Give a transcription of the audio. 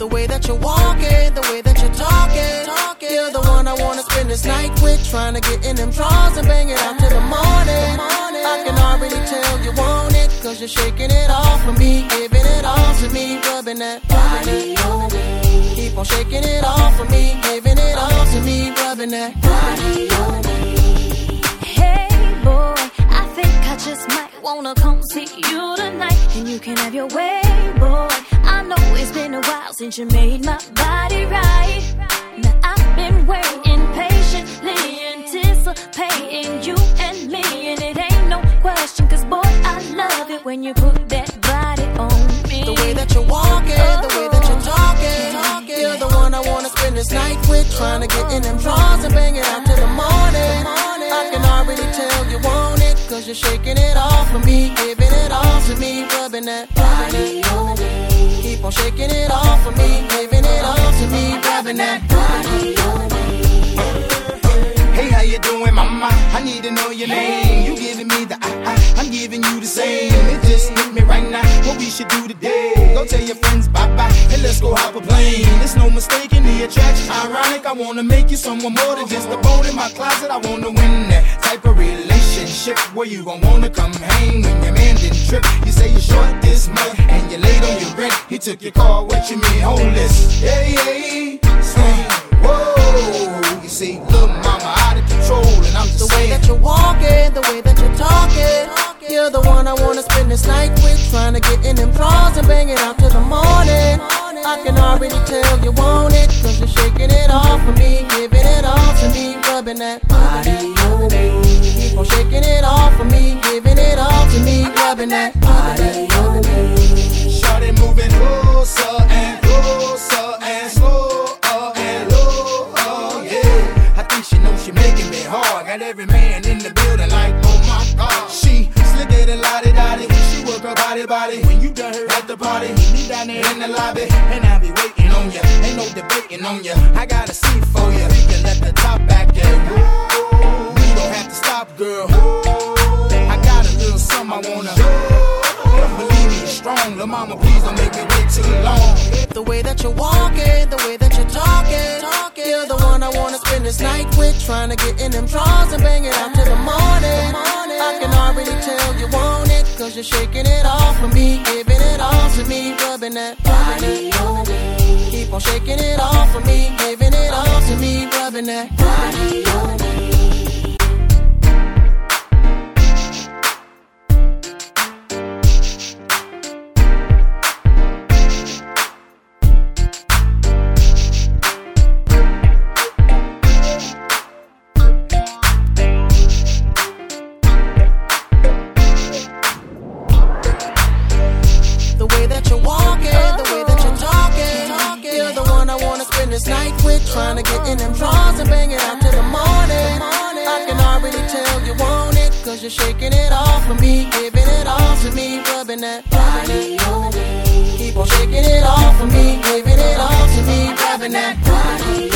The way that you're walking, the way that you're talking, you're the one I wanna spend this night with. Trying to get in them drawers and bang it out till the morning. I can already tell you want it, cause you're shaking it off for me, giving it all to me, rubbing that body on me. Keep on shaking it off for me, giving it all to me, rubbing that body on me. Hey boy, I think I just might wanna come see you tonight, and you can have your way, boy. I know it's been a while since you made my body right. Now I've been waiting patiently, anticipating you and me, and it ain't no question, cause boy, I love it when you put that body on me. The way that you're walking, the way that you're talking, you're the one I wanna spend this night with. Trying to get in them drawers and bang it out till the morning. I can already tell you want it, cause you're shaking it off for me, giving it all to me, rubbing that body on me. Keep on shaking it off for me, giving it all to me, rubbing that body on me. Hey, how you doing, mama? I need to know your name. You giving me the I'm giving you the same. It just hit me right now, what we should do today. Go tell your friends bye-bye, and let's go hop a plane. There's no mistaking the attraction. Ironic, I wanna make you someone more than just a bone in my closet. I wanna win that type of relationship where you gon' wanna come hang when your man didn't trip. You say you're short this month, and you're late on your rent. He took your car, what you mean, homeless? Yeah, whoa, you see, little mama out of control, and I'm just the way saying. that you're walking, the way that you're talking, you're the one I wanna spend this night with. Trying to get in them drawers and bang it out till the morning. I can already tell you want it, cause you're shaking it off for me, giving it all to me, rubbing that body on me. Keep on shaking it off for me, giving it all to me, rubbing that body on me. Shorty moving closer and closer and slower and lower, yeah. I think she knows she making me hard. Got every man in the building like, oh my God. She slicker than lottie-dottie. She work her body. When you done her at the party, meet me down there in the lobby, and I'll be waiting on ya. Ain't no debating on ya. I got a seat for ya. We can let the top back and you don't have to stop, girl. I got a little something I wanna. Believe me, it's strong. Lil' mama, please don't make me wait too long. The way that you're walking, the way that you're talking, you're the one I wanna spend this night with. Trying to get in them drawers and bang it out till the morning. I can already tell you want it, cause you're shaking it off for me, giving it all to me, rubbing that body on me. Keep on shaking it off for me, giving it all to me, rubbing that body on me. This night with, trying to get in them drawers and bang it out till the morning. I can already tell you want it, cause you're shaking it off for me, giving it all to me, rubbing that body on me. Keep on shaking it off for me, giving it all to me, rubbing that body